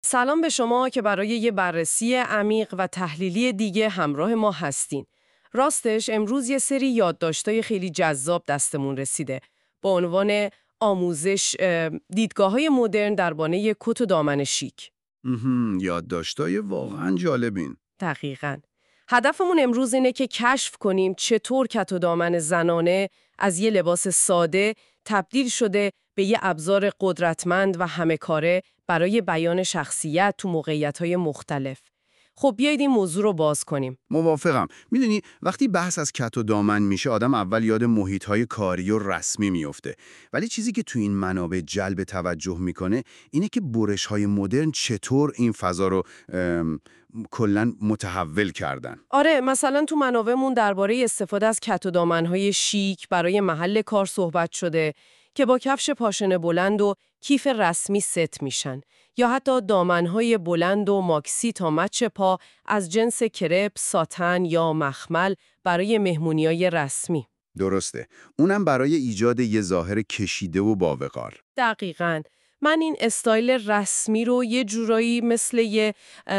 سلام به شما که برای یه بررسی عمیق و تحلیلی دیگه همراه ما هستین. راستش امروز یه سری یادداشتای خیلی جذاب دستمون رسیده با عنوان آموزش دیدگاه‌های مدرن درباره کت و دامن شیک. یادداشتای واقعا جالبین. دقیقاً. هدفمون امروز اینه که کشف کنیم چطور کت و دامن زنانه از یه لباس ساده تبدیل شده به یه ابزار قدرتمند و همه‌کاره برای بیان شخصیت تو موقعیت‌های مختلف. خب بیایید این موضوع رو باز کنیم. موافقم. میدونی وقتی بحث از کت و دامن میشه آدم اول یاد محیط‌های کاری و رسمی میفته. ولی چیزی که تو این منابع جلب توجه میکنه اینه که برش‌های مدرن چطور این فضا رو کلاً متحول کردن. آره، مثلا تو منابعمون درباره استفاده از کت و دامن‌های شیک برای محل کار صحبت شده که با کفش پاشنه بلند و کیف رسمی ست میشن، یا حتی دامن‌های بلند و ماکسی تا مچ پا از جنس کرپ، ساتن یا مخمل برای مهمونی‌های رسمی. درسته. اونم برای ایجاد یه ظاهر کشیده و باوقار. دقیقاً. من این استایل رسمی رو یه جورایی مثل یه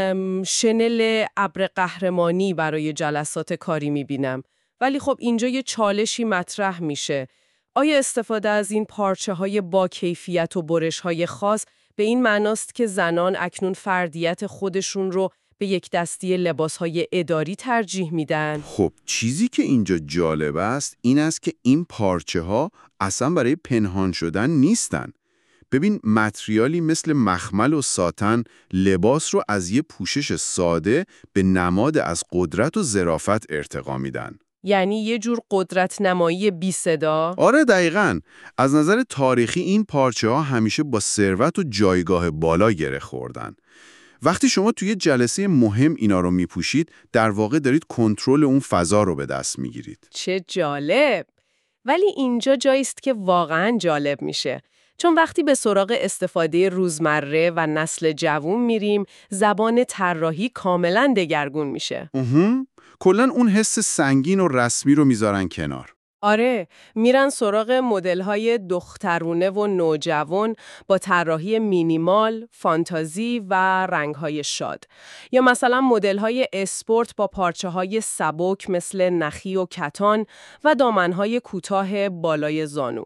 شنل ابر قهرمانی برای جلسات کاری میبینم. ولی خب اینجا یه چالشی مطرح میشه. آیا استفاده از این پارچه‌های با کیفیت و برش‌های خاص به این معناست که زنان اکنون فردیت خودشون رو به یک دستی لباس‌های اداری ترجیح میدن؟ خب چیزی که اینجا جالب است این است که این پارچه ها اصلا برای پنهان شدن نیستن. ببین متریالی مثل مخمل و ساتن لباس رو از یه پوشش ساده به نماد از قدرت و ظرافت ارتقا میدن. یعنی یه جور قدرت نمایی بی صدا؟ آره دقیقاً. از نظر تاریخی این پارچه ها همیشه با ثروت و جایگاه بالا گره خوردن. وقتی شما توی جلسه مهم اینا رو میپوشید در واقع دارید کنترل اون فضا رو به دست میگیرید. چه جالب! ولی اینجا جایی است که واقعاً جالب میشه. چون وقتی به سراغ استفاده روزمره و نسل جوون میریم، زبان طراحی کاملاً دگرگون میشه. کلاً اون حس سنگین و رسمی رو میذارن کنار. آره، میرن سراغ مدل‌های دخترونه و نوجوان با طراحی مینیمال، فانتزی و رنگ‌های شاد. یا مثلا مدل‌های اسپورت با پارچه‌های سبک مثل نخی و کتان و دامن‌های کوتاه بالای زانو.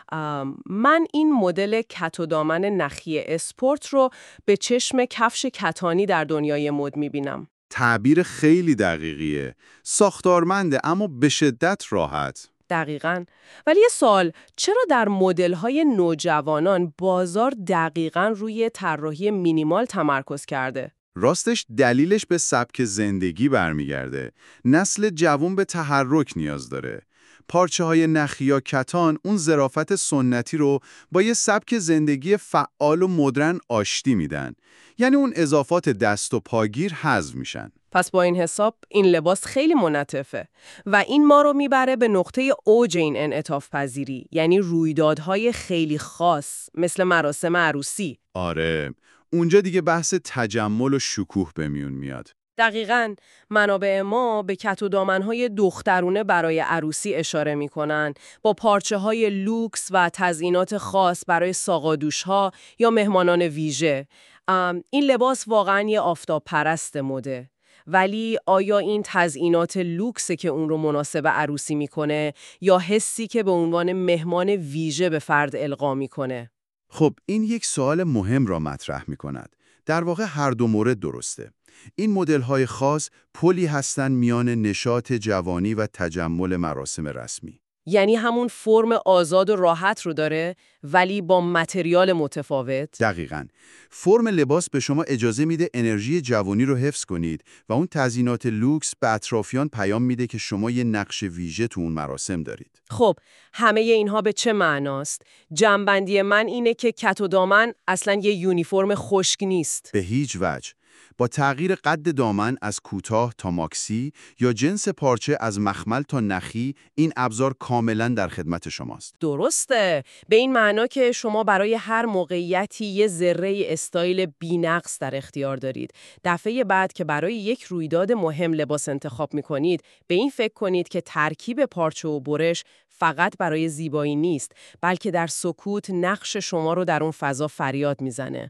من این مدل کت و دامن نخی اسپورت رو به چشم کفش کتانی در دنیای مد می‌بینم. تعبیر خیلی دقیقیه. ساختارمنده اما به شدت راحت. دقیقاً. ولی یه سوال، چرا در مدل‌های نوجوانان بازار دقیقاً روی طراحی مینیمال تمرکز کرده؟ راستش دلیلش به سبک زندگی برمیگرده. نسل جوان به تحرک نیاز داره. پارچه های نخی یا کتان اون ظرافت سنتی رو با یه سبک زندگی فعال و مدرن آشتی میدن. یعنی اون اضافات دست و پاگیر حذف میشن. پس با این حساب این لباس خیلی منعطفه و این ما رو میبره به نقطه اوج این انعطاف پذیری، یعنی رویدادهای خیلی خاص مثل مراسم عروسی. آره، اونجا دیگه بحث تجمل و شکوه به میون میاد. دقیقاً. منابع ما به کت و دامن‌های دخترونه برای عروسی اشاره می‌کنن، با پارچه‌های لوکس و تزیینات خاص برای ساقادوش‌ها یا مهمانان ویژه. این لباس واقعاً یه آفتاب پرست مده. ولی آیا این تزیینات لوکسه که اون رو مناسب عروسی می‌کنه یا حسی که به عنوان مهمان ویژه به فرد القا می‌کنه؟ خب این یک سوال مهم را مطرح می کند. در واقع هر دو مورد درسته. این مدل‌های خاص پلی هستن میان نشاط جوانی و تجمل مراسم رسمی. یعنی همون فرم آزاد و راحت رو داره ولی با متریال متفاوت؟ دقیقاً. فرم لباس به شما اجازه میده انرژی جوانی رو حفظ کنید و اون تزیینات لوکس به اطرافیان پیام میده که شما یه نقش ویژه تو اون مراسم دارید. خب، همه اینها به چه معناست؟ جمع‌بندی من اینه که کت و دامن اصلاً یه یونیفرم خشک نیست. به هیچ وجه. با تغییر قد دامن از کوتاه تا ماکسی یا جنس پارچه از مخمل تا نخی، این ابزار کاملا در خدمت شماست. درسته. به این معنا که شما برای هر موقعیتی یه ذره استایل بی‌نقص در اختیار دارید. دفعه بعد که برای یک رویداد مهم لباس انتخاب می‌کنید، به این فکر کنید که ترکیب پارچه و برش فقط برای زیبایی نیست، بلکه در سکوت نقش شما رو در اون فضا فریاد میزنه.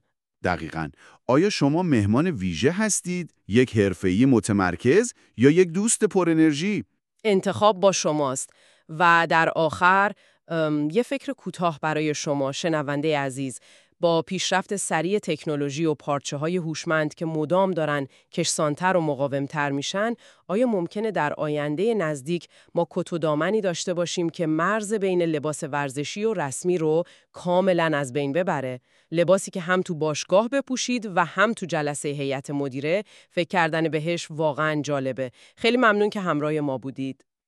دقیقاً. آیا شما مهمان ویژه هستید، یک حرفه‌ای متمرکز یا یک دوست پر انرژی؟ انتخاب با شماست. و در آخر یه فکر کوتاه برای شما شنونده عزیز. با پیشرفت سریع تکنولوژی و پارچه‌های هوشمند که مدام دارن کشسانتر و مقاومتر میشن، آیا ممکنه در آینده نزدیک ما کت و دامنی داشته باشیم که مرز بین لباس ورزشی و رسمی رو کاملا از بین ببره؟ لباسی که هم تو باشگاه بپوشید و هم تو جلسه هیئت مدیره. فکر کردن بهش واقعا جالبه. خیلی ممنون که همراه ما بودید.